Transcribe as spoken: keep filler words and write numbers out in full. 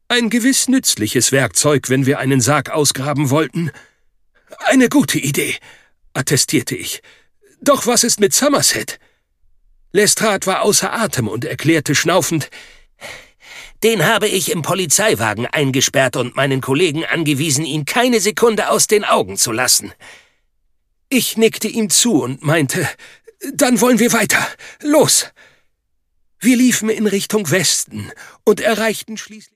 Ein gewiss nützliches Werkzeug, wenn wir einen Sarg ausgraben wollten. Eine gute Idee, attestierte ich. Doch was ist mit Somerset? Lestrade war außer Atem und erklärte schnaufend: Den habe ich im Polizeiwagen eingesperrt und meinen Kollegen angewiesen, ihn keine Sekunde aus den Augen zu lassen. Ich nickte ihm zu und meinte: Dann wollen wir weiter. Los! Wir liefen in Richtung Westen und erreichten schließlich